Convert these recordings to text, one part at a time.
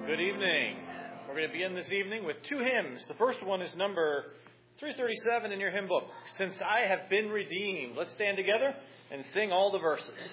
Good evening. We're going to begin this evening with two hymns. The first one is number 337 in your hymn book. Since I have been redeemed. Let's stand together and sing all the verses.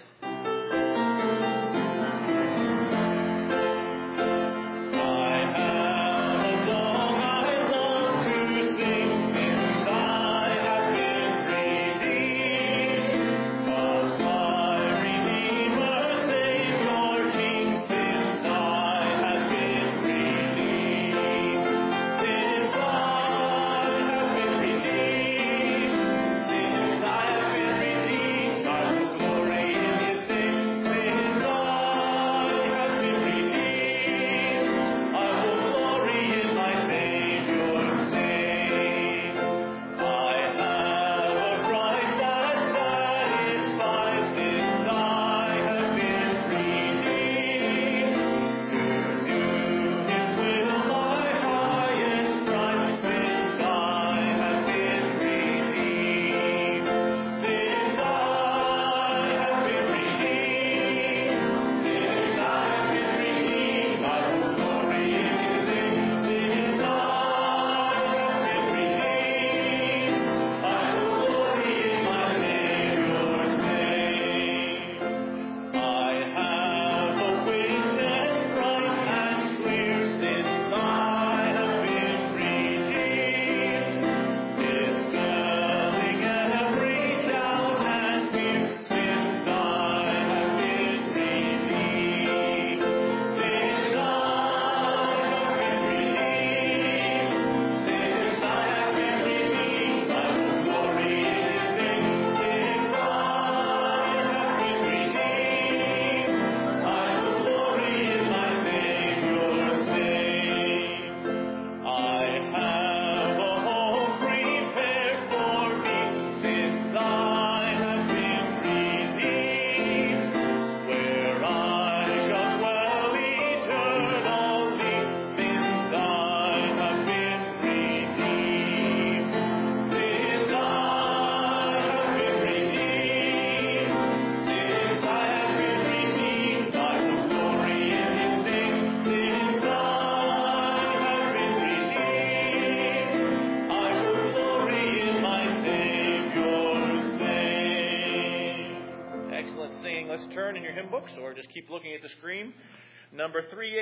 Or just keep looking at the screen. Number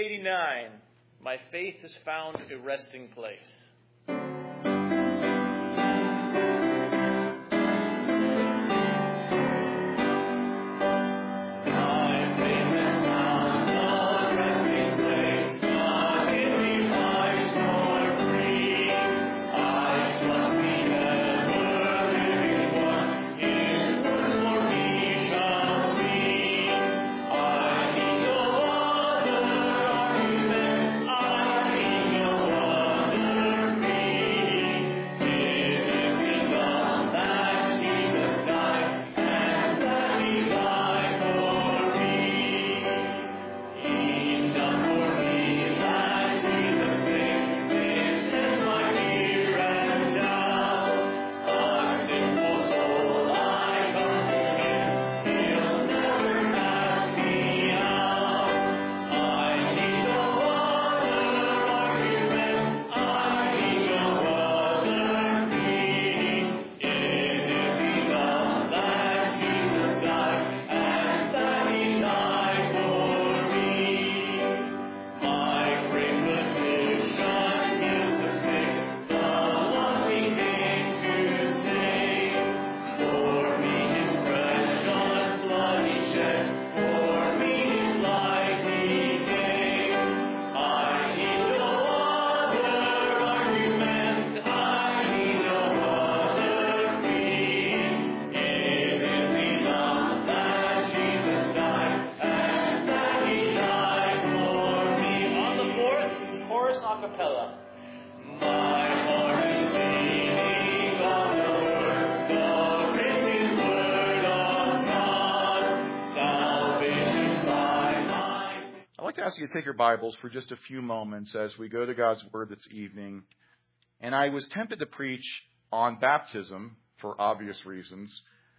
389, My Faith Has Found a Resting Place. You take your Bibles for just a few moments as we go to God's Word this evening. And I was tempted to preach on baptism for obvious reasons,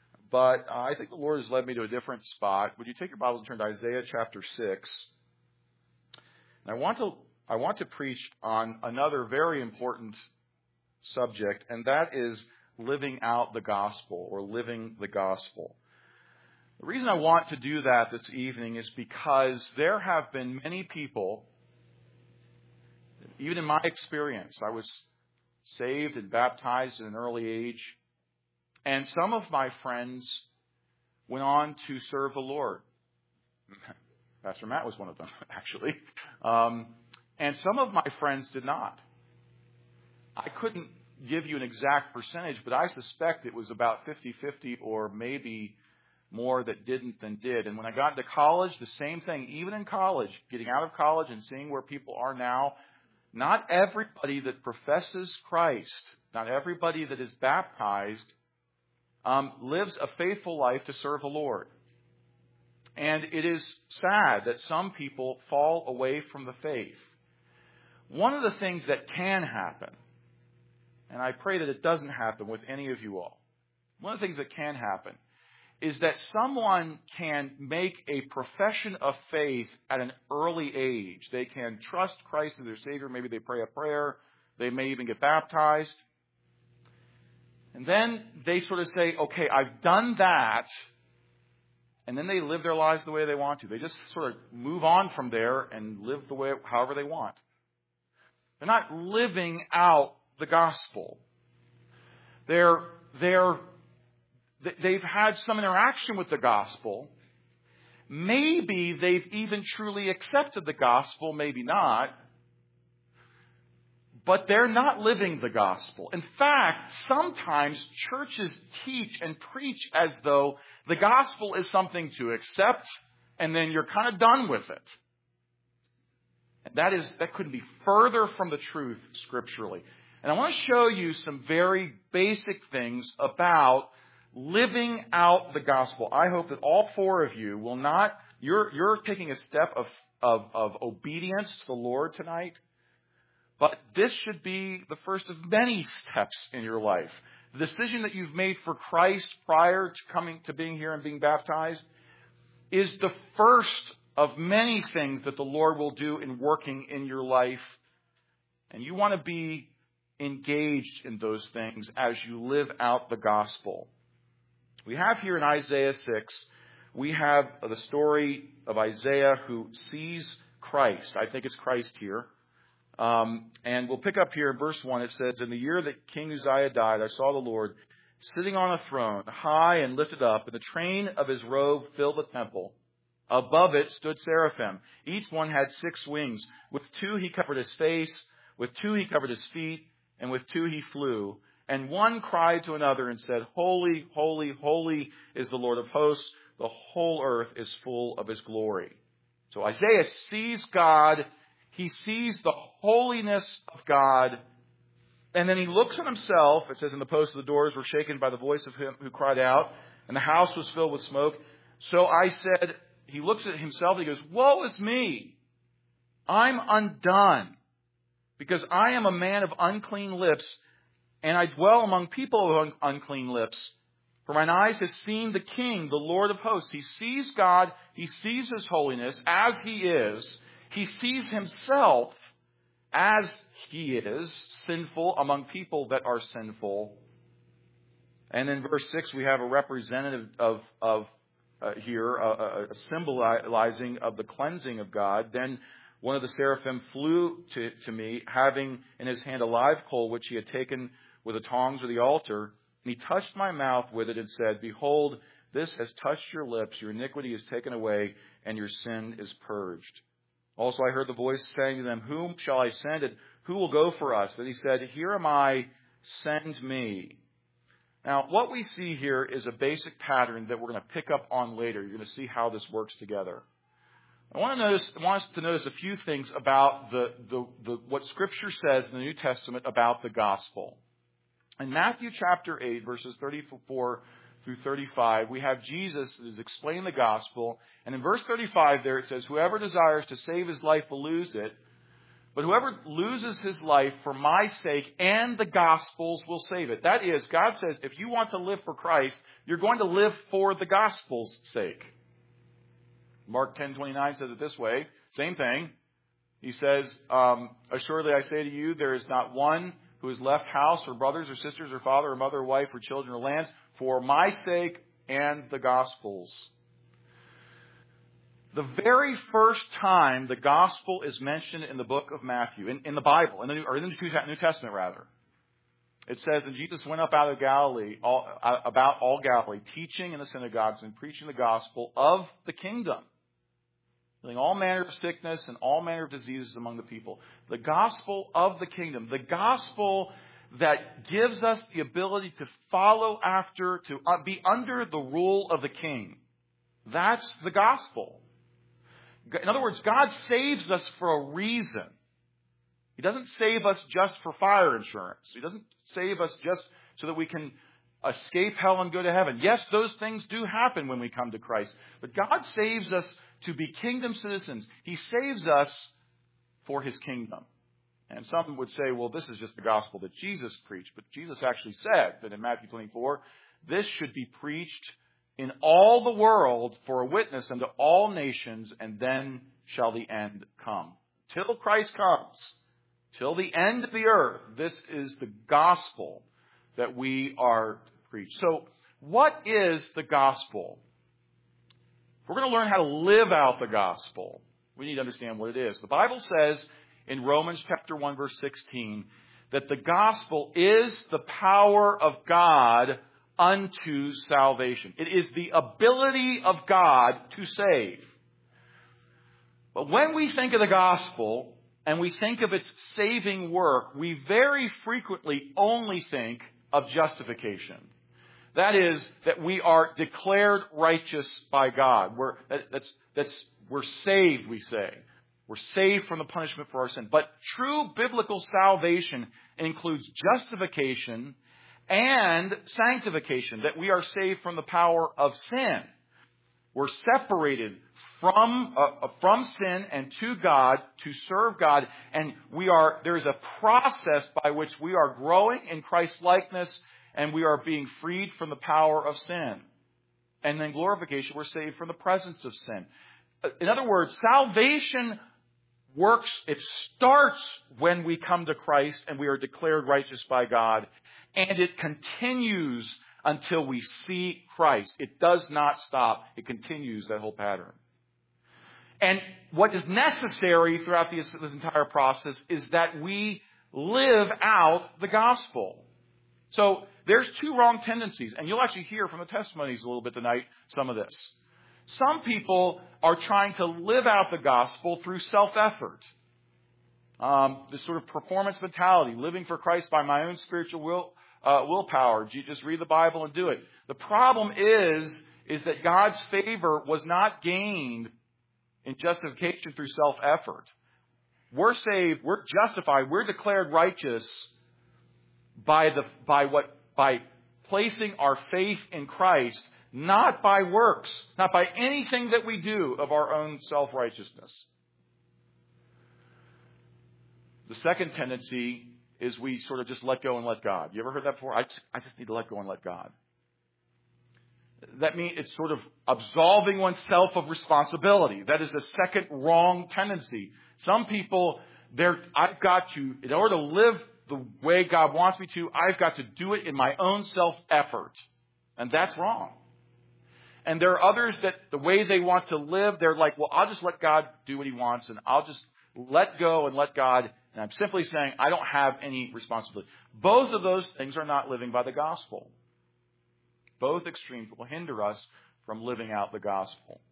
but I think the Lord has led me to a different spot. Would you take your Bibles and turn to Isaiah chapter 6? And I want to preach on another very important subject, and that is living out the gospel, or living the gospel. The reason I want to do that this evening is because there have been many people, even in my experience, I was saved and baptized at an early age, and some of my friends went on to serve the Lord. Pastor Matt was one of them, actually. And some of my friends did not. I couldn't give you an exact percentage, but I suspect it was about 50-50 or maybe more that didn't than did. And when I got into college, the same thing. Even in college, getting out of college and seeing where people are now, not everybody that professes Christ, not everybody that is baptized, lives a faithful life to serve the Lord. And it is sad that some people fall away from the faith. One of the things that can happen, and I pray that it doesn't happen with any of you all, one of the things that can happen is that someone can make a profession of faith at an early age. They can trust Christ as their Savior. Maybe they pray a prayer. They may even get baptized. And then they sort of say, okay, I've done that. And then they live their lives the way they want to. They just sort of move on from there and live the way, however they want. They're not living out the gospel. They've had some interaction with the gospel. Maybe they've even truly accepted the gospel, maybe not. But they're not living the gospel. In fact, sometimes churches teach and preach as though the gospel is something to accept and then you're kind of done with it. That couldn't be further from the truth scripturally. And I want to show you some very basic things about living out the gospel. I hope that all four of you will not, you're taking a step of obedience to the Lord tonight. But this should be the first of many steps in your life. The decision that you've made for Christ prior to coming to being here and being baptized is the first of many things that the Lord will do in working in your life. And you want to be engaged in those things as you live out the gospel. We have here in Isaiah 6, we have the story of Isaiah who sees Christ. I think it's Christ here. And we'll pick up here in verse 1. It says, in the year that King Uzziah died, I saw the Lord sitting on a throne, high and lifted up, and the train of his robe filled the temple. Above it stood seraphim. Each one had 6 wings. With 2 he covered his face, with 2 he covered his feet, and with 2 he flew. And one cried to another and said, holy, holy, holy is the Lord of hosts. The whole earth is full of his glory. So Isaiah sees God. He sees the holiness of God. And then he looks at himself. It says, and the posts of the doors were shaken by the voice of him who cried out, and the house was filled with smoke. So I said, he looks at himself and he goes, woe is me. I'm undone, because I am a man of unclean lips, and I dwell among people of unclean lips. For mine eyes have seen the King, the Lord of hosts. He sees God. He sees his holiness as he is. He sees himself as he is, sinful among people that are sinful. And in verse 6, we have a representative of here, a symbolizing of the cleansing of God. Then one of the seraphim flew to me, having in his hand a live coal, which he had taken with the tongs of the altar. And he touched my mouth with it and said, behold, this has touched your lips. Your iniquity is taken away, and your sin is purged. Also I heard the voice saying to them, whom shall I send, and who will go for us? And he said, here am I, send me. Now, what we see here is a basic pattern that we're going to pick up on later. You're going to see how this works together. I want us to notice a few things about what Scripture says in the New Testament about the gospel. In Matthew chapter 8, verses 34 through 35, we have Jesus that is explaining the gospel. And in verse 35 there it says, whoever desires to save his life will lose it. But whoever loses his life for my sake and the gospel's will save it. That is, God says, if you want to live for Christ, you're going to live for the gospel's sake. Mark 10:29 says it this way, same thing. He says, assuredly I say to you, there is not one who has left house or brothers or sisters or father or mother or wife or children or lands for my sake and the gospel's. The very first time the gospel is mentioned in the book of Matthew, in the Bible, in the New Testament rather, it says, and Jesus went up out of Galilee, about all Galilee, teaching in the synagogues and preaching the gospel of the kingdom, healing all manner of sickness and all manner of diseases among the people. The gospel of the kingdom, the gospel that gives us the ability to follow after, to be under the rule of the king. That's the gospel. In other words, God saves us for a reason. He doesn't save us just for fire insurance. He doesn't save us just so that we can escape hell and go to heaven. Yes, those things do happen when we come to Christ. But God saves us to be kingdom citizens. He saves us for His kingdom. And some would say, well, this is just the gospel that Jesus preached. But Jesus actually said that in Matthew 24, this should be preached in all the world for a witness unto all nations, and then shall the end come. Till Christ comes, till the end of the earth, this is the gospel that we are to preach. So, what is the gospel? If we're going to learn how to live out the gospel, we need to understand what it is. The Bible says in Romans chapter 1, verse 16, that the gospel is the power of God unto salvation. It is the ability of God to save. But when we think of the gospel and we think of its saving work, we very frequently only think of justification. That is, that we are declared righteous by God. We're saved, we say. We're saved from the punishment for our sin. But true biblical salvation includes justification and sanctification, that we are saved from the power of sin. We're separated from sin and to God to serve God, and there is a process by which we are growing in Christ's likeness, and we are being freed from the power of sin. And then glorification, we're saved from the presence of sin. In other words, salvation works, it starts when we come to Christ and we are declared righteous by God. And it continues until we see Christ. It does not stop. It continues, that whole pattern. And what is necessary throughout this entire process is that we live out the gospel. So there's two wrong tendencies. And you'll actually hear from the testimonies a little bit tonight some of this. Some people are trying to live out the gospel through self-effort. This sort of performance mentality, living for Christ by my own spiritual willpower. You just read the Bible and do it. The problem is that God's favor was not gained in justification through self-effort. We're saved, we're justified, we're declared righteous by placing our faith in Christ, not by works, not by anything that we do of our own self-righteousness. The second tendency is we sort of just let go and let God. You ever heard that before? I just need to let go and let God. That means it's sort of absolving oneself of responsibility. That is a second wrong tendency. Some people, I've got to, in order to live the way God wants me to, I've got to do it in my own self-effort. And that's wrong. And there are others that the way they want to live, they're like, well, I'll just let God do what He wants, and I'll just let go and let God. And I'm simply saying I don't have any responsibility. Both of those things are not living by the gospel. Both extremes will hinder us from living out the gospel.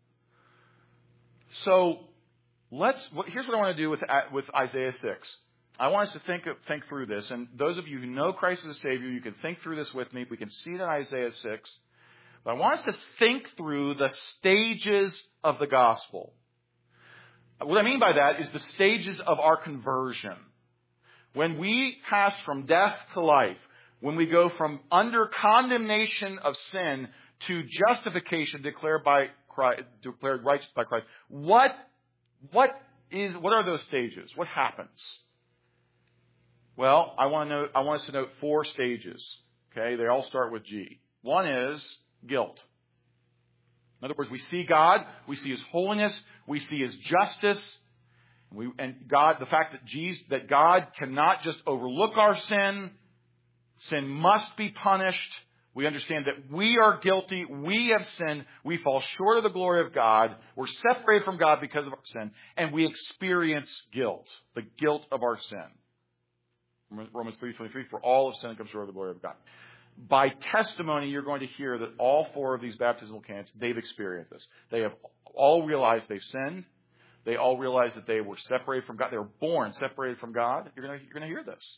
So here's what I want to do with Isaiah 6. I want us to think through this. And those of you who know Christ as a Savior, you can think through this with me. We can see it in Isaiah 6. But I want us to think through the stages of the gospel. What I mean by that is the stages of our conversion. When we pass from death to life, when we go from under condemnation of sin to justification declared righteous by Christ, what are those stages? What happens? Well, I want us to note 4 stages. Okay, they all start with G. One is guilt. In other words, we see God, we see His holiness, we see His justice, The fact that God cannot just overlook our sin. Sin must be punished. We understand that we are guilty. We have sinned. We fall short of the glory of God. We're separated from God because of our sin. And we experience guilt. The guilt of our sin. Romans 3:23, for all have sinned and come short of the glory of God. By testimony, you're going to hear that all four of these baptismal candidates, they've experienced this. They have all realized they've sinned. They all realized that they were separated from God. They were born separated from God. You're going to hear this.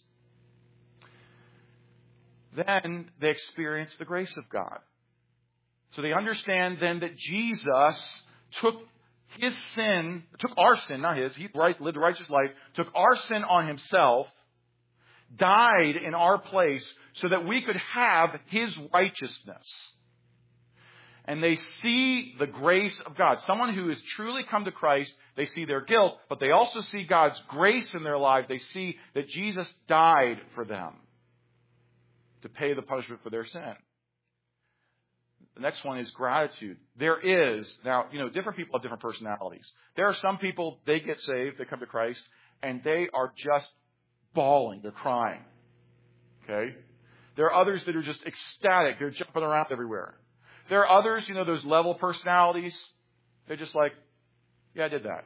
Then they experience the grace of God. So they understand then that Jesus took our sin, not his. He lived a righteous life, took our sin on himself, died in our place so that we could have his righteousness. And they see the grace of God. Someone who has truly come to Christ, they see their guilt, but they also see God's grace in their life. They see that Jesus died for them to pay the punishment for their sin. The next one is gratitude. Different people have different personalities. There are some people, they get saved, they come to Christ, and they are just bawling, they're crying. Okay? There are others that are just ecstatic, they're jumping around everywhere. There are others, those level personalities, they're just like, yeah, I did that.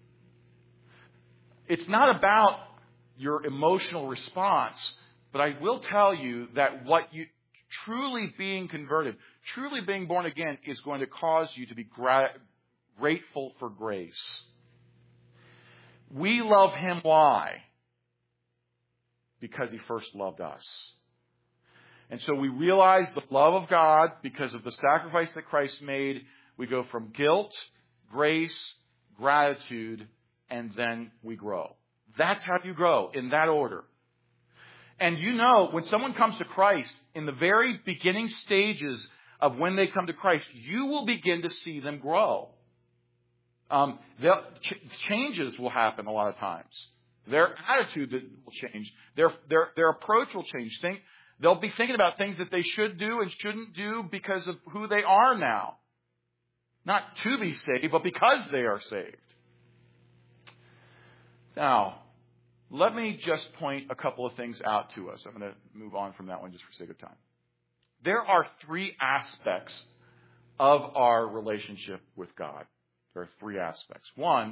It's not about your emotional response. But I will tell you that truly being converted, truly being born again, is going to cause you to be grateful for grace. We love him. Why? Because he first loved us. And so we realize the love of God because of the sacrifice that Christ made. We go from guilt, grace, gratitude, and then we grow. That's how you grow, in that order. And when someone comes to Christ, in the very beginning stages of when they come to Christ, you will begin to see them grow. Changes will happen a lot of times. Their attitude will change. Their approach will change. They'll be thinking about things that they should do and shouldn't do because of who they are now. Not to be saved, but because they are saved. Now, let me just point a couple of things out to us. I'm going to move on from that one just for sake of time. There are three aspects of our relationship with God. There are three aspects. One,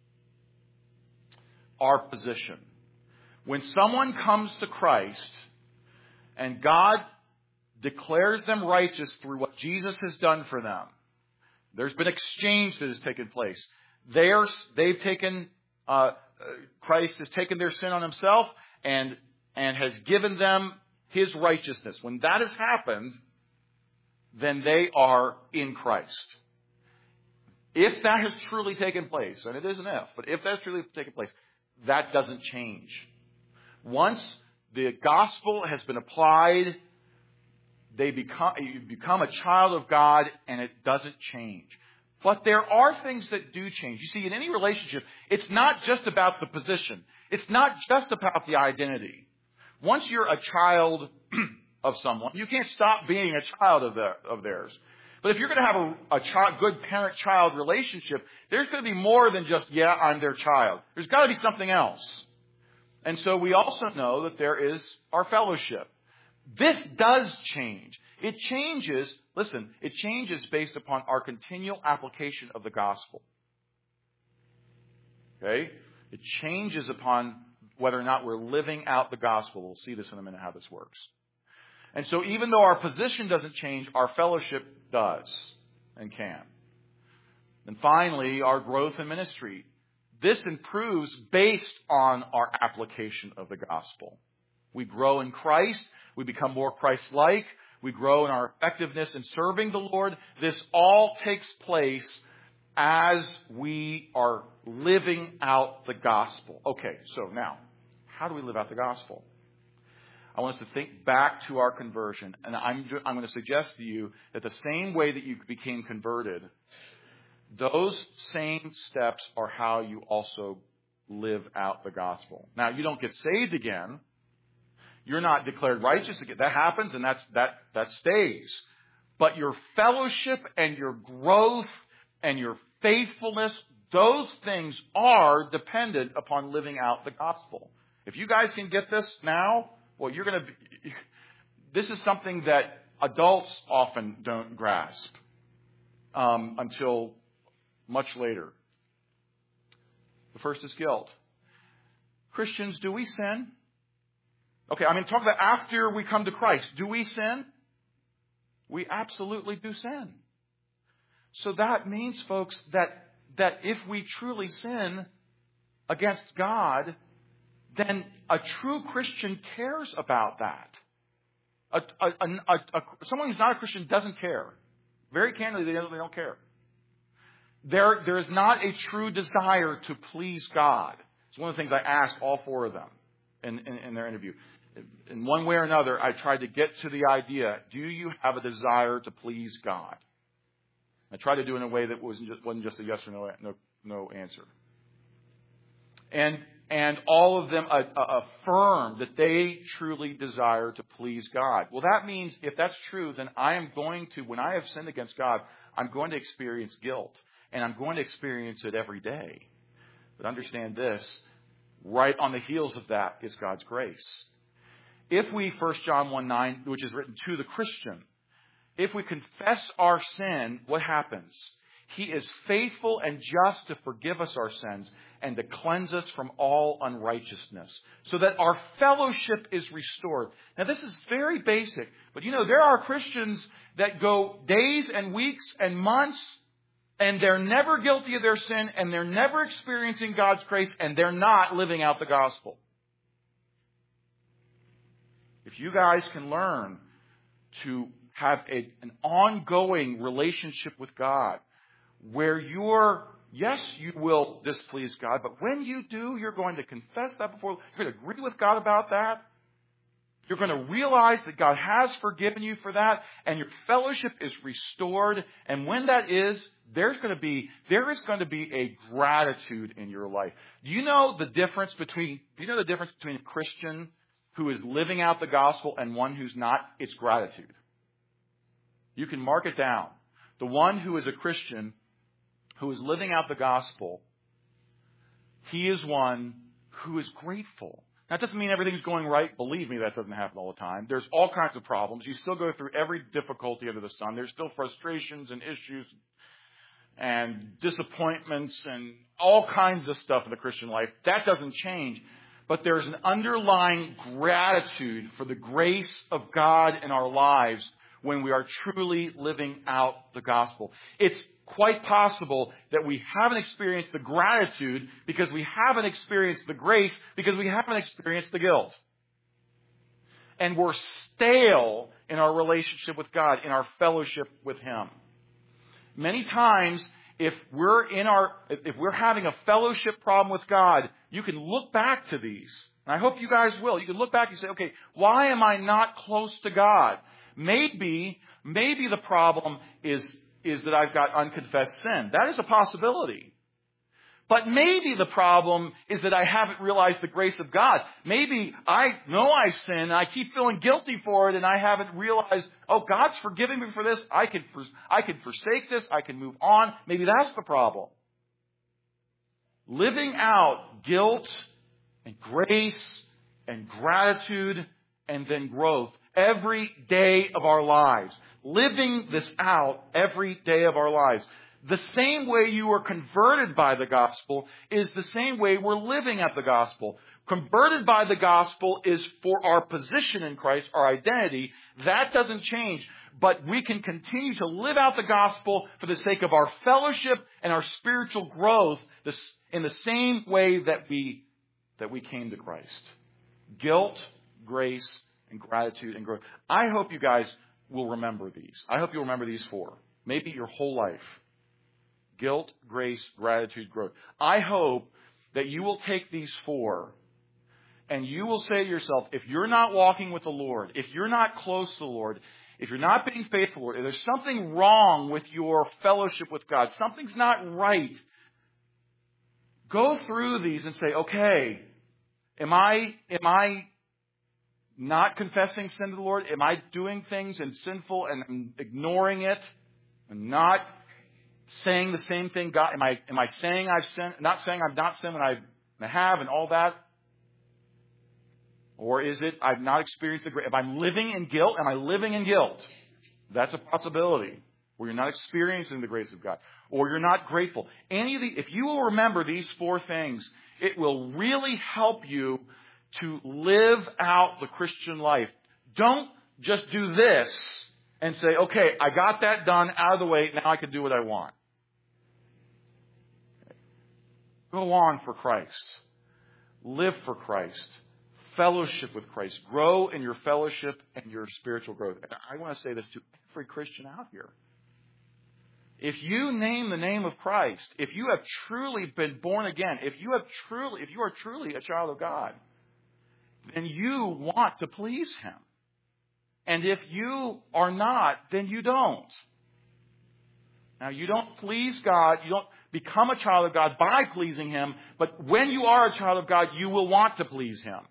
our position. When someone comes to Christ and God declares them righteous through what Jesus has done for them, there's been exchange that has taken place. They've taken Christ has taken their sin on himself and has given them his righteousness. When that has happened, then they are in Christ. If that has truly taken place, and it is an if, but if that's truly taken place, that doesn't change. Once the gospel has been applied, you become a child of God, and it doesn't change. But there are things that do change. You see, in any relationship, it's not just about the position. It's not just about the identity. Once you're a child of someone, you can't stop being a child of theirs. But if you're going to have a good parent-child relationship, there's going to be more than just, yeah, I'm their child. There's got to be something else. And so we also know that there is our fellowship. This does change. It changes based upon our continual application of the gospel. Okay? It changes upon whether or not we're living out the gospel. We'll see this in a minute how this works. And so even though our position doesn't change, our fellowship does and can. And finally, our growth in ministry. This improves based on our application of the gospel. We grow in Christ. We become more Christ-like. We grow in our effectiveness in serving the Lord. This all takes place as we are living out the gospel. Okay, so now, how do we live out the gospel? I want us to think back to our conversion. And I'm going to suggest to you that the same way that you became converted, those same steps are how you also live out the gospel. Now, you don't get saved again. You're not declared righteous again. That happens, and that stays. But your fellowship and your growth and your faithfulness, those things are dependent upon living out the gospel. If you guys can get this now, well, this is something that adults often don't grasp until much later. The first is guilt. Christians, do we sin? Okay, talk about after we come to Christ. Do we sin? We absolutely do sin. So that means, folks, that if we truly sin against God, then a true Christian cares about that. Someone who's not a Christian doesn't care. Very candidly, they don't care. There is not a true desire to please God. It's one of the things I asked all four of them in their interview. In one way or another, I tried to get to the idea, do you have a desire to please God? I tried to do it in a way that wasn't just a yes or no answer. And all of them affirmed that they truly desire to please God. Well, that means if that's true, then I am going to, when I have sinned against God, I'm going to experience guilt. And I'm going to experience it every day. But understand this, right on the heels of that is God's grace. If we, 1 John 1:9, which is written to the Christian, if we confess our sin, what happens? He is faithful and just to forgive us our sins and to cleanse us from all unrighteousness, so that our fellowship is restored. Now, this is very basic, but there are Christians that go days and weeks and months, and they're never guilty of their sin, and they're never experiencing God's grace, and they're not living out the gospel. If you guys can learn to have an ongoing relationship with God, where yes, you will displease God, but when you do, you're going to confess that before, you're going to agree with God about that. You're going to realize that God has forgiven you for that, and your fellowship is restored. And when that is, there is going to be a gratitude in your life. Do you know the difference between a Christian who is living out the gospel and one who's not? It's gratitude. You can mark it down. The one who is a Christian who is living out the gospel, he is one who is grateful. That doesn't mean everything's going right. Believe me, that doesn't happen all the time. There's all kinds of problems. You still go through every difficulty under the sun. There's still frustrations and issues and disappointments and all kinds of stuff in the Christian life. That doesn't change. But there's an underlying gratitude for the grace of God in our lives when we are truly living out the gospel. It's quite possible that we haven't experienced the gratitude because we haven't experienced the grace because we haven't experienced the guilt. And we're stale in our relationship with God, in our fellowship with Him. Many times, if we're having a fellowship problem with God, you can look back to these. And I hope you guys will. You can look back and say, okay, why am I not close to God? Maybe the problem is that I've got unconfessed sin. That is a possibility. But maybe the problem is that I haven't realized the grace of God. Maybe I know I sin and I keep feeling guilty for it and I haven't realized, oh, God's forgiving me for this. I can forsake this. I can move on. Maybe that's the problem. Living out guilt and grace and gratitude and then growth every day of our lives. Living this out every day of our lives. The same way you were converted by the gospel is the same way we're living at the gospel. Converted by the gospel is for our position in Christ, our identity. That doesn't change. But we can continue to live out the gospel for the sake of our fellowship and our spiritual growth in the same way that we came to Christ. Guilt, grace, and gratitude and growth. I hope you guys will remember these. I hope you'll remember these four. Maybe your whole life. Guilt, grace, gratitude, growth. I hope that you will take these four and you will say to yourself, if you're not walking with the Lord, if you're not close to the Lord, if you're not being faithful, Lord, if there's something wrong with your fellowship with God, something's not right, go through these and say, okay, am I not confessing sin to the Lord? Am I doing things and sinful and ignoring it and not saying the same thing? God, am I saying I've sinned? Not saying I've not sinned when I have and all that? Or is it I've not experienced the grace? If I'm living in guilt, am I living in guilt? That's a possibility. Where you're not experiencing the grace of God. Or you're not grateful. If you will remember these 4 things, it will really help you to live out the Christian life. Don't just do this and say, okay, I got that done, out of the way, now I can do what I want. Go on for Christ. Live for Christ. Fellowship with Christ. Grow in your fellowship and your spiritual growth. And I want to say this to every Christian out here. If you name the name of Christ, if you have truly been born again, if you are truly a child of God, then you want to please Him. And if you are not, then you don't. Now, you don't please God, you don't become a child of God by pleasing Him, but when you are a child of God, you will want to please Him.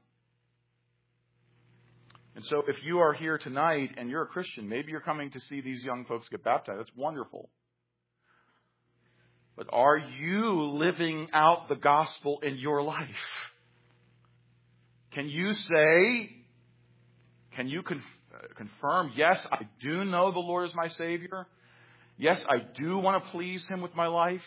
And so if you are here tonight and you're a Christian, maybe you're coming to see these young folks get baptized. That's wonderful. But are you living out the gospel in your life? Can you confirm, yes, I do know the Lord is my Savior. Yes, I do want to please Him with my life.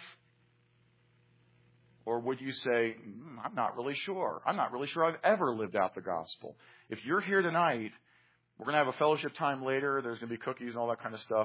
Or would you say, I'm not really sure. I'm not really sure I've ever lived out the gospel. If you're here tonight, we're going to have a fellowship time later. There's going to be cookies and all that kind of stuff.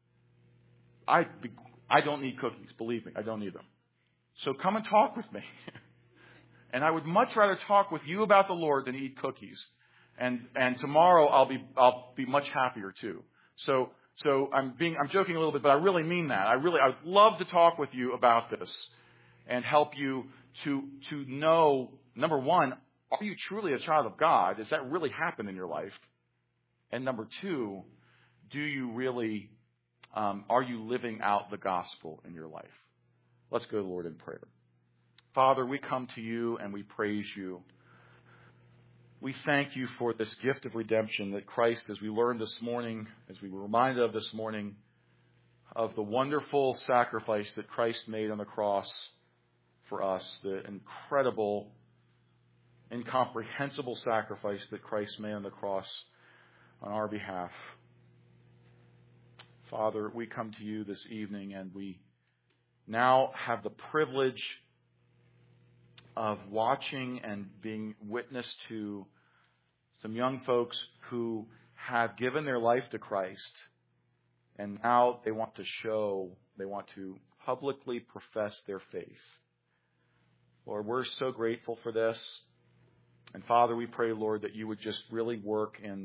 I don't need cookies. Believe me, I don't need them. So come and talk with me. And I would much rather talk with you about the Lord than eat cookies. And tomorrow I'll be much happier too. So I'm joking a little bit, but I really mean that. I would love to talk with you about this and help you to know, number one, are you truly a child of God? Does that really happen in your life? And number two, do you really are you living out the gospel in your life? Let's go to the Lord in prayer. Father, we come to you and we praise you. We thank you for this gift of redemption that Christ, as we learned this morning, as we were reminded of this morning, of the wonderful sacrifice that Christ made on the cross for us, the incredible, incomprehensible sacrifice that Christ made on the cross on our behalf. Father, we come to you this evening and we now have the privilege of watching and being witness to some young folks who have given their life to Christ, and now they want to publicly profess their faith. Lord, we're so grateful for this. And Father, we pray, Lord, that you would just really work in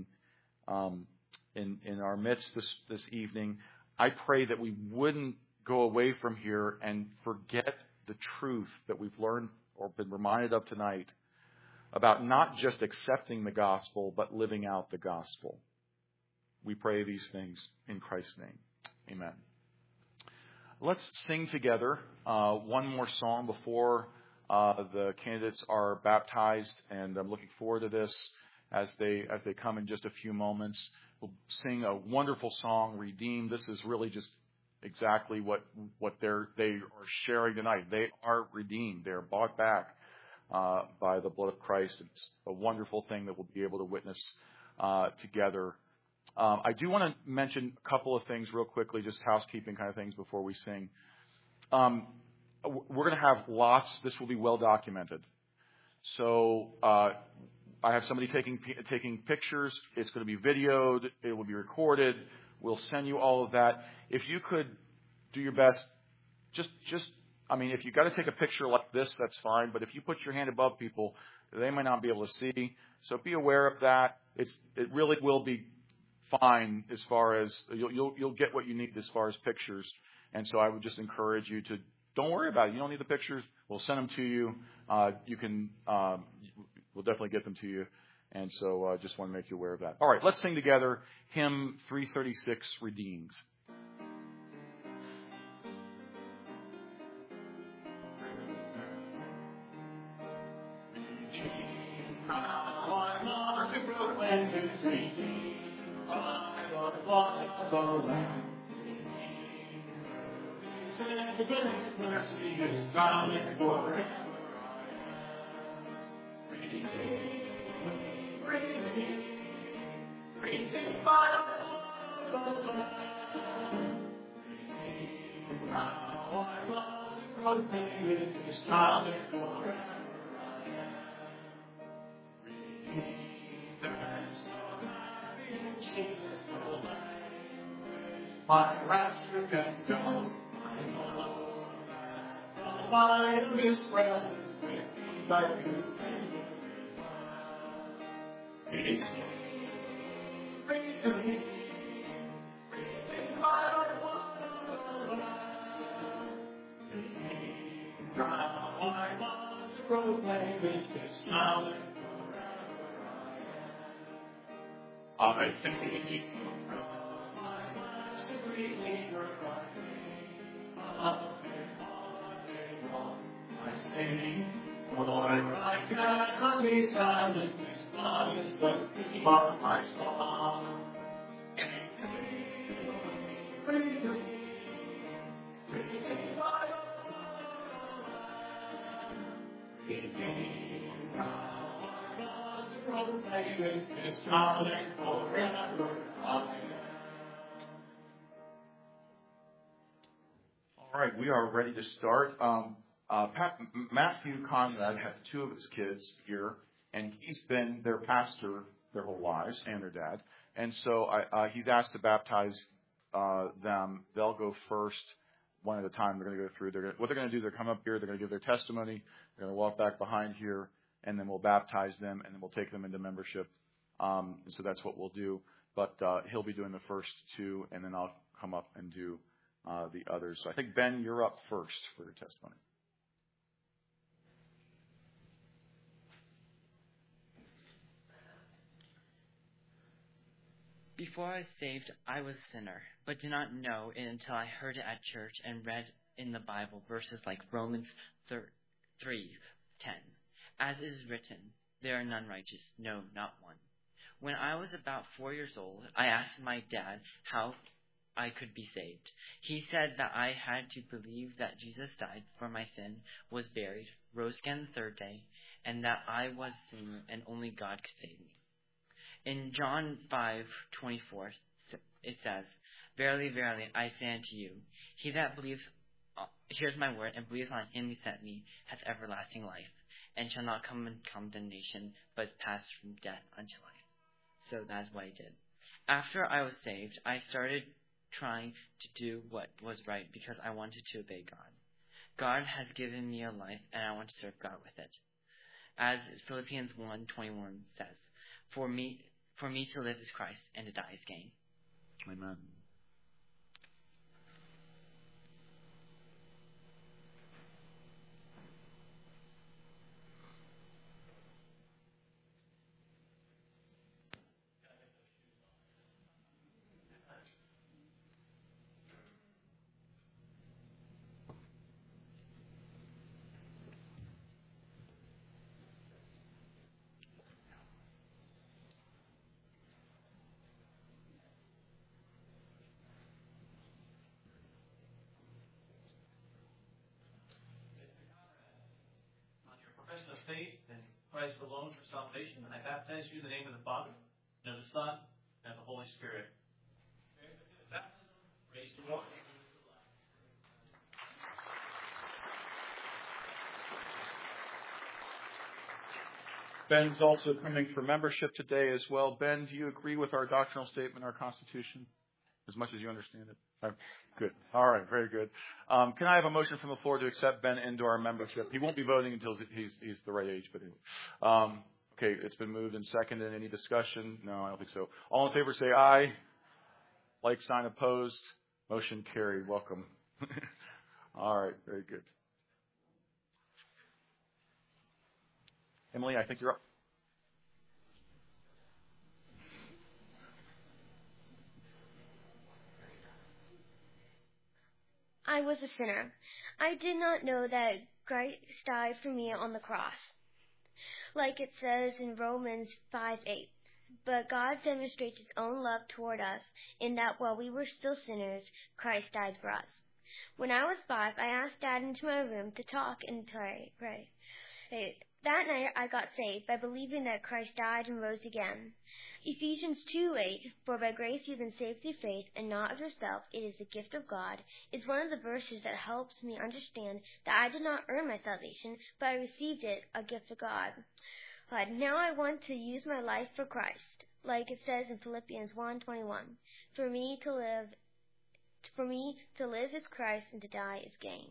our midst this evening. I pray that we wouldn't go away from here and forget the truth that we've learned or been reminded of tonight about not just accepting the gospel, but living out the gospel. We pray these things in Christ's name. Amen. Let's sing together one more song before the candidates are baptized, and I'm looking forward to this as they come in just a few moments. We'll sing a wonderful song, Redeemed. This is really just exactly what they are sharing tonight. They are redeemed. They are bought back by the blood of Christ. It's a wonderful thing that we'll be able to witness together. I do want to mention a couple of things real quickly, just housekeeping kind of things before we sing. We're going to have lots. This will be well documented. So I have somebody taking pictures. It's going to be videoed. It will be recorded. We'll send you all of that. If you could do your best, if you got to take a picture like this, that's fine. But if you put your hand above people, they might not be able to see. So be aware of that. It really will be fine as far as you'll get what you need as far as pictures. And so I would just encourage you to don't worry about it. You don't need the pictures. We'll send them to you. We'll definitely get them to you. And so just want to make you aware of that. All right, let's sing together hymn 336, Redeemed. Sing great mercy is coming forever. Redeemed by the blood of the Lamb. Now I love proclaim His coming forever. There's no God in Jesus alone. My rapture can come. I know the light of His presence with me by you. Proclaim His knowledge forever. I thank you for my blessed Redeemer. I sing, Lord, I cannot be silent. His love is the theme of my song. All right, we are ready to start. Matthew Conrad had two of his kids here, and he's been their pastor their whole lives, and their dad. And so he's asked to baptize them. They'll go first, one at a time. They're going to go through. What they're going to do is they're come up here. They're going to give their testimony. They're going to walk back behind here, and then we'll baptize them, and then we'll take them into membership. So that's what we'll do. But he'll be doing the first two, and then I'll come up and do the others. So I think, Ben, you're up first for your testimony. Before I was saved, I was a sinner, but did not know it until I heard it at church and read in the Bible verses like Romans 3:10. As it is written, there are none righteous, no, not one. When I was about 4 years old, I asked my dad how I could be saved. He said that I had to believe that Jesus died for my sin, was buried, rose again the third day, and that I was a sinner and only God could save me. In John 5:24, it says, Verily, verily, I say unto you, he that believes, hears my word, and believes on him who sent me, hath everlasting life, and shall not come in condemnation, but is passed from death unto life. So that's what I did. After I was saved, I started trying to do what was right because I wanted to obey God. God has given me a life, and I want to serve God with it. As Philippians 1:21 says, For me to live is Christ, and to die is gain. Amen. Of faith in Christ alone for salvation, I baptize you in the name of the Father, and of the Son, and of the Holy Spirit. Baptism, raised to walk in the news of life. Ben's also coming for membership today as well. Ben, do you agree with our doctrinal statement, our Constitution, as much as you understand it? Good. All right. Very good. Can I have a motion from the floor to accept Ben into our membership? He won't be voting until he's the right age, but anyway. Okay. It's been moved and seconded. Any discussion? No, I don't think so. All in favor say aye. Like sign opposed. Motion carried. Welcome. All right. Very good. Emily, I think you're up. I was a sinner. I did not know that Christ died for me on the cross. Like it says in Romans 5:8. But God demonstrates his own love toward us in that while we were still sinners, Christ died for us. When I was 5, I asked Dad into my room to talk and pray. That night I got saved by believing that Christ died and rose again. Ephesians 2:8, for by grace you've been saved through faith, and not of yourself, it is a gift of God, is one of the verses that helps me understand that I did not earn my salvation, but I received it, a gift of God. But now I want to use my life for Christ, like it says in Philippians 1:21. For me to live is Christ, and to die is gain.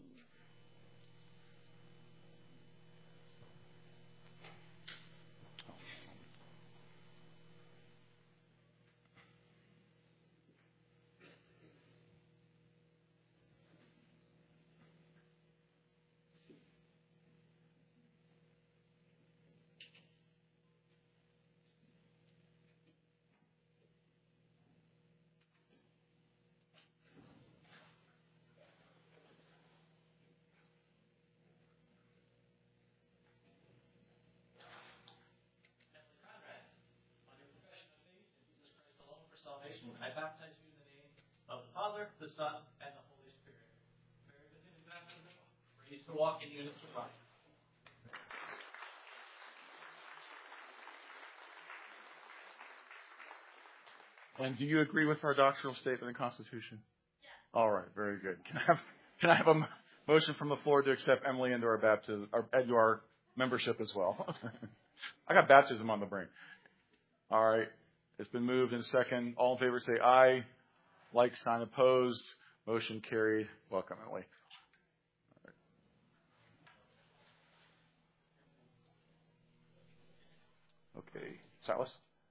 I baptize you in the name of the Father, the Son, and the Holy Spirit. Buried with him in baptism, raised to walk in unity of life. And do you agree with our doctrinal statement and Constitution? Yes. All right, very good. Can I have a motion from the floor to accept Emily into our baptism, into our membership as well? I got baptism on the brain. All right. It's been moved in second. All in favor say aye. Like sign opposed. Motion carried. Welcome, Emily. Okay. Silas?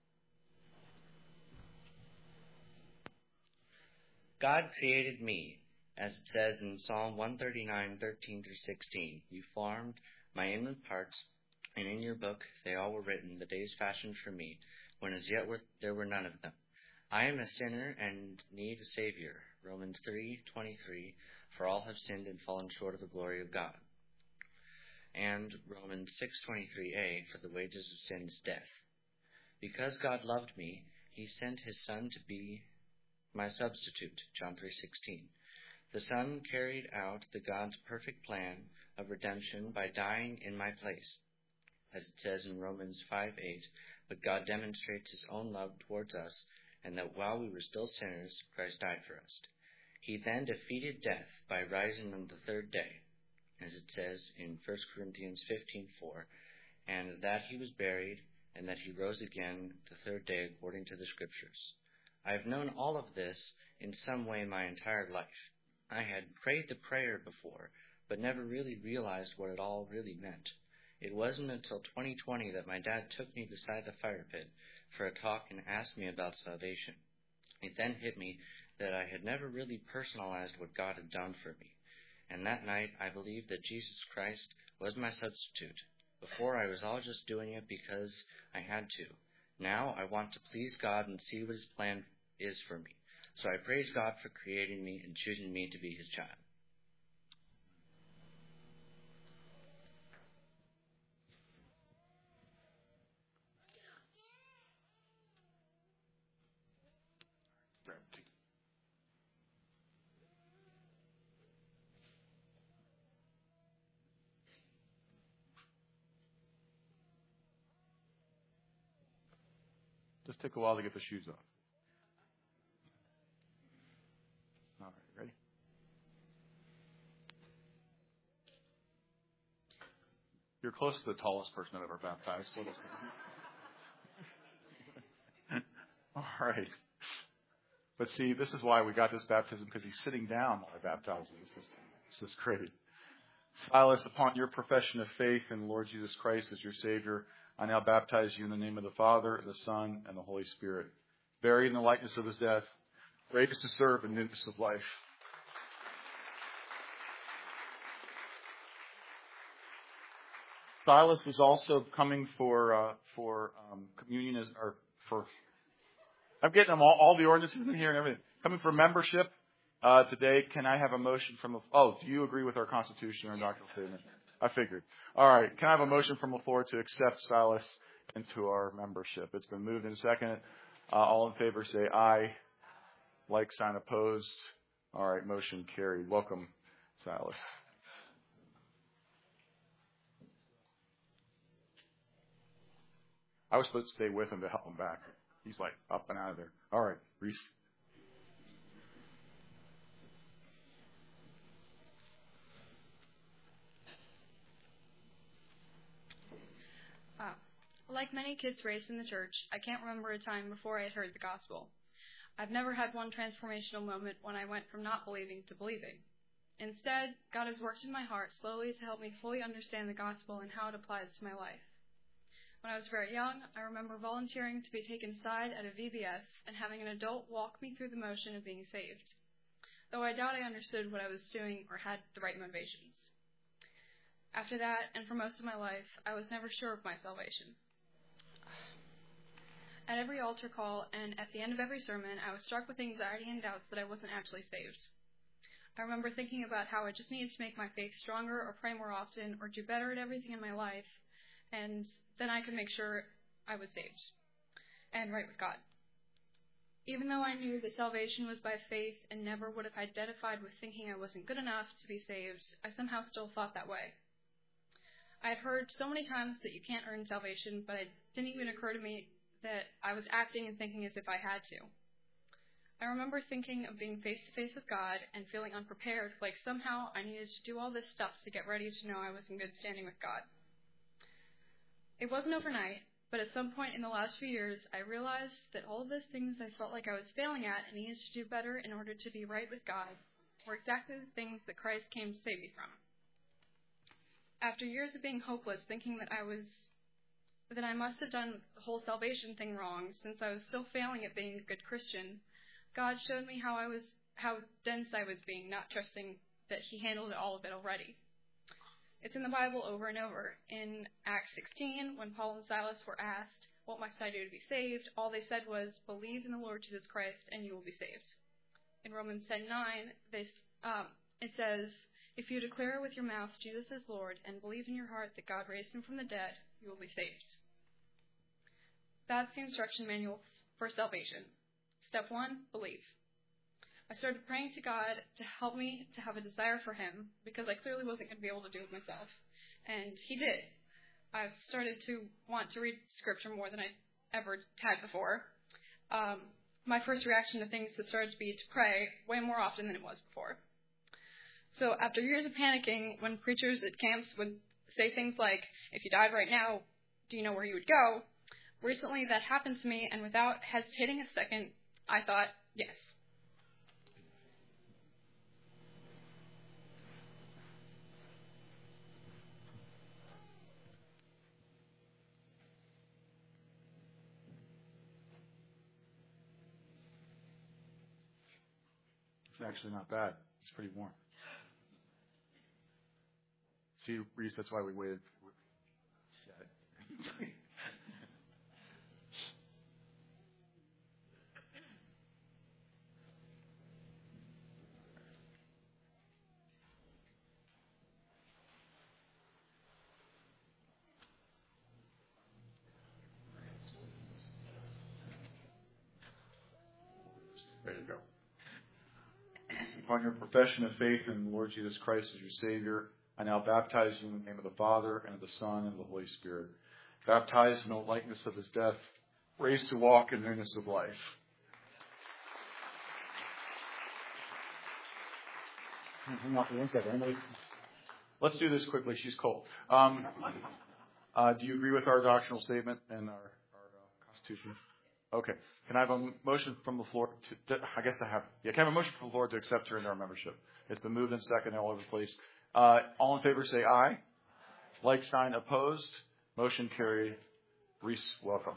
God created me, as it says in Psalm 139:13-16. You formed my inward parts, and in your book they all were written, the days fashioned for me, when as yet there were none of them. I am a sinner and need a Savior. Romans 3:23, for all have sinned and fallen short of the glory of God. And Romans 6:23a, for the wages of sin is death. Because God loved me, he sent his Son to be my substitute, John 3:16. The Son carried out the God's perfect plan of redemption by dying in my place. As it says in Romans 5:8, but God demonstrates his own love towards us, and that while we were still sinners, Christ died for us. He then defeated death by rising on the third day, as it says in 1 Corinthians 15:4, and that he was buried, and that he rose again the third day according to the Scriptures. I have known all of this in some way my entire life. I had prayed the prayer before, but never really realized what it all really meant. It wasn't until 2020 that my dad took me beside the fire pit for a talk and asked me about salvation. It then hit me that I had never really personalized what God had done for me. And that night I believed that Jesus Christ was my substitute. Before I was all just doing it because I had to. Now I want to please God and see what his plan is for me. So I praise God for creating me and choosing me to be his child. Just take a while to get the shoes off. All right, ready? You're close to the tallest person I've ever baptized. All right. But see, this is why we got this baptism, because he's sitting down while I baptize him. This is great. Silas, upon your profession of faith in Lord Jesus Christ as your Savior, I now baptize you in the name of the Father, the Son, and the Holy Spirit. Buried in the likeness of his death, raised to serve in newness of life. Silas is also coming for communion I'm getting them all the ordinances in here and everything. Coming for membership today. Can I have a motion from do you agree with our Constitution or doctrinal statement? I figured. All right. Can I have a motion from the floor to accept Silas into our membership? It's been moved and seconded. All in favor say aye. Like sign opposed. All right, motion carried. Welcome, Silas. I was supposed to stay with him to help him back. He's like up and out of there. All right, Reese. Like many kids raised in the church, I can't remember a time before I had heard the gospel. I've never had one transformational moment when I went from not believing to believing. Instead, God has worked in my heart slowly to help me fully understand the gospel and how it applies to my life. When I was very young, I remember volunteering to be taken aside at a VBS and having an adult walk me through the motion of being saved, though I doubt I understood what I was doing or had the right motivations. After that, and for most of my life, I was never sure of my salvation. At every altar call and at the end of every sermon, I was struck with anxiety and doubts that I wasn't actually saved. I remember thinking about how I just needed to make my faith stronger or pray more often or do better at everything in my life, and then I could make sure I was saved and right with God. Even though I knew that salvation was by faith and never would have identified with thinking I wasn't good enough to be saved, I somehow still thought that way. I had heard so many times that you can't earn salvation, but it didn't even occur to me that I was acting and thinking as if I had to. I remember thinking of being face-to-face with God and feeling unprepared, like somehow I needed to do all this stuff to get ready to know I was in good standing with God. It wasn't overnight, but at some point in the last few years, I realized that all of those things I felt like I was failing at and needed to do better in order to be right with God were exactly the things that Christ came to save me from. After years of being hopeless, thinking that I must have done the whole salvation thing wrong, since I was still failing at being a good Christian, God showed me how dense I was being, not trusting that He handled all of it already. It's in the Bible over and over. In Acts 16, when Paul and Silas were asked, "What must I do to be saved?" all they said was, "Believe in the Lord Jesus Christ, and you will be saved." In Romans 10:9, it says, "If you declare with your mouth Jesus is Lord and believe in your heart that God raised Him from the dead, you will be saved." That's the instruction manual for salvation. Step 1, believe. I started praying to God to help me to have a desire for Him, because I clearly wasn't going to be able to do it myself. And He did. I've started to want to read Scripture more than I ever had before. My first reaction to things has started to be to pray way more often than it was before. So after years of panicking, when preachers at camps would say things like, "If you died right now, do you know where you would go?" Recently that happened to me, and without hesitating a second, I thought, yes. It's actually not bad. It's pretty warm. See, Reese, that's why we waited. There you go. Upon your profession of faith in the Lord Jesus Christ as your Savior, I now baptize you in the name of the Father, and of the Son, and of the Holy Spirit. Baptized in the likeness of His death, raised to walk in newness of life. Let's do this quickly. She's cold. Do you agree with our doctrinal statement and our Constitution? Okay. Can I have a motion from the floor? Can I have a motion from the floor to accept her into our membership? It's been moved and seconded all over the place. All in favor say aye. Like sign opposed. Motion carried. Reese, welcome.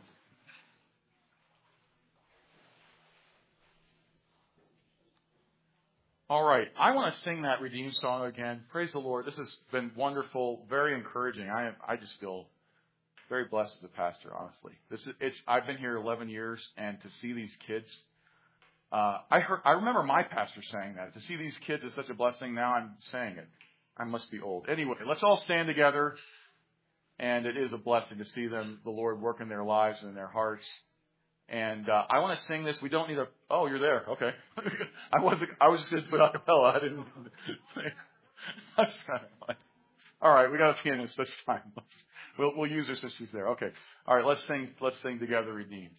All right. I want to sing that Redeemed song again. Praise the Lord. This has been wonderful, very encouraging. I just feel very blessed as a pastor, honestly. I've been here 11 years, and to see these kids, I remember my pastor saying that. To see these kids is such a blessing. Now I'm saying it. I must be old. Anyway, let's all stand together, and it is a blessing to see them, the Lord, work in their lives and in their hearts. And I want to sing this. We don't need a... Oh, you're there. Okay. I was just going to put acapella. I didn't... That's kind of fun. All right, we got a pianist. That's fine. We'll use her since she's there. Okay. All right, let's sing together, Redeemed.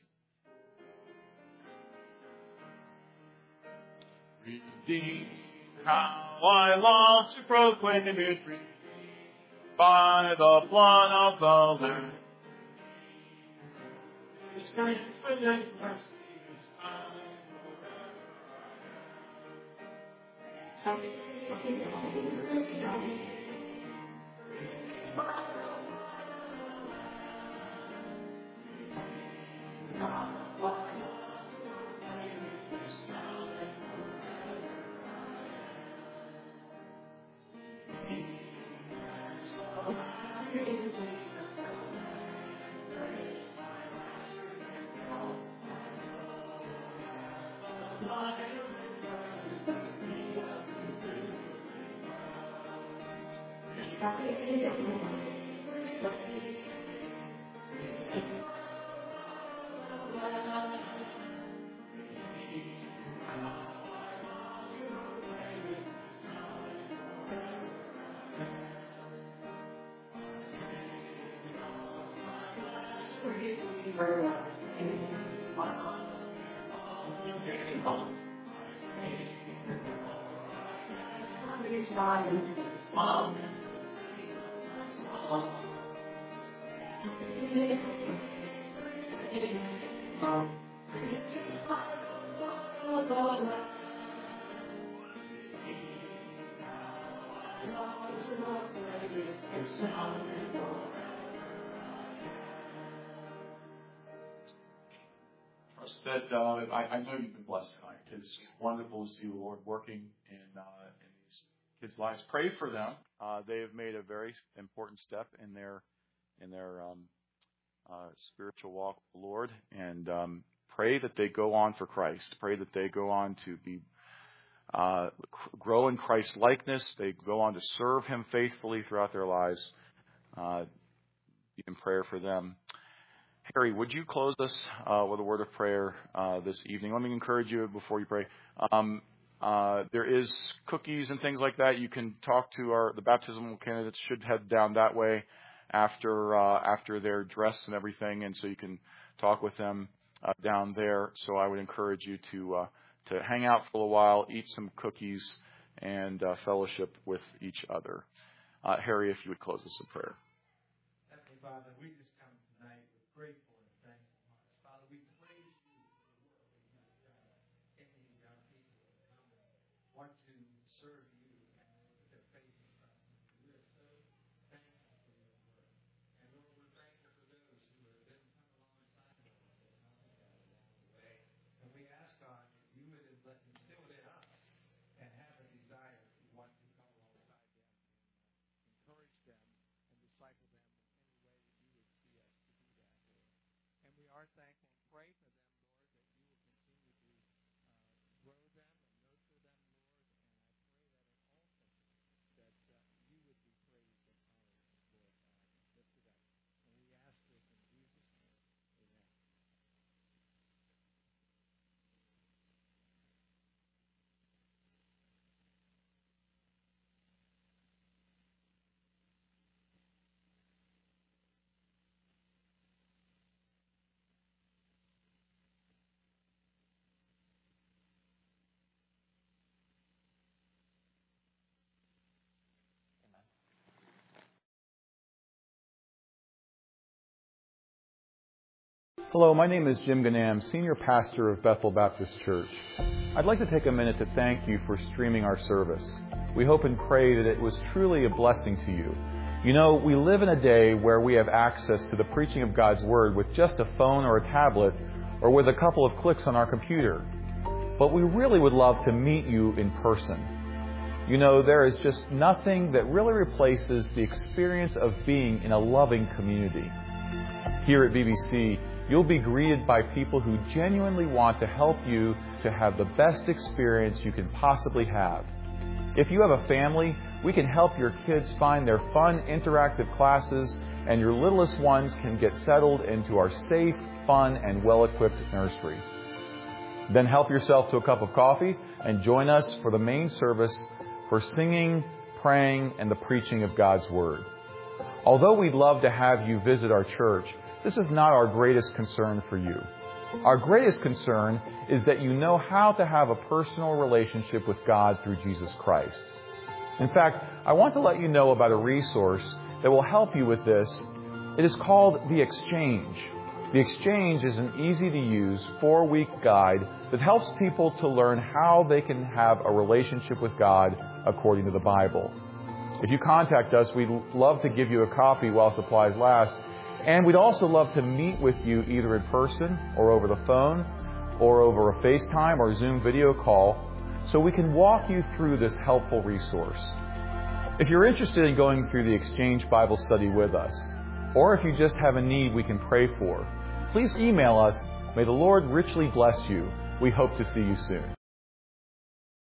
Redeemed, how I long to proclaim it, redeemed by the blood of the Lamb. His grace and mercy is kind that I know you've been blessed tonight. It's wonderful to see the Lord working in these kids' lives. Pray for them. They have made a very important step in their spiritual walk with the Lord, and pray that they go on for Christ. Pray that they go on to be grow in Christ's likeness. They go on to serve Him faithfully throughout their lives. Be in prayer for them. Harry, would you close us with a word of prayer this evening? Let me encourage you before you pray. There is cookies and things like that. You can talk to the baptismal candidates. Should head down that way after they're dressed and everything, and so you can talk with them down there. So I would encourage you to hang out for a while, eat some cookies, and fellowship with each other. Harry, if you would close us in prayer. Heavenly Father, we just come tonight with grateful and thankful hearts. Father, we praise you for the work that you have done. Any young people that come and want to serve you and with their faith in Christ. We are so thankful for your work. And Lord, we're thankful for those who have been come alongside of us and helped us along the way. And we ask God that you would let instill it in us and have a desire to want to come alongside them and encourage them and disciple them in any way that you would see us to do that, Lord. And we are thankful and pray for them, Lord, that you will continue to grow them and nurture them, Lord. And I pray that in all things that you would be praised and honored, Lord God, and lifted up. And we ask this in Jesus' name. Amen. Hello, my name is Jim Ganam, Senior Pastor of Bethel Baptist Church. I'd like to take a minute to thank you for streaming our service. We hope and pray that it was truly a blessing to you. You know, we live in a day where we have access to the preaching of God's Word with just a phone or a tablet or with a couple of clicks on our computer. But we really would love to meet you in person. You know, there is just nothing that really replaces the experience of being in a loving community. Here at BBC, you'll be greeted by people who genuinely want to help you to have the best experience you can possibly have. If you have a family, we can help your kids find their fun, interactive classes, and your littlest ones can get settled into our safe, fun and well-equipped nursery. Then help yourself to a cup of coffee and join us for the main service for singing, praying, and the preaching of God's Word. Although we'd love to have you visit our church, this is not our greatest concern for you. Our greatest concern is that you know how to have a personal relationship with God through Jesus Christ. In fact, I want to let you know about a resource that will help you with this. It is called The Exchange. The Exchange is an easy-to-use 4-week guide that helps people to learn how they can have a relationship with God according to the Bible. If you contact us, we'd love to give you a copy while supplies last. And we'd also love to meet with you either in person or over the phone or over a FaceTime or Zoom video call so we can walk you through this helpful resource. If you're interested in going through the Exchange Bible study with us, or if you just have a need we can pray for, please email us. May the Lord richly bless you. We hope to see you soon.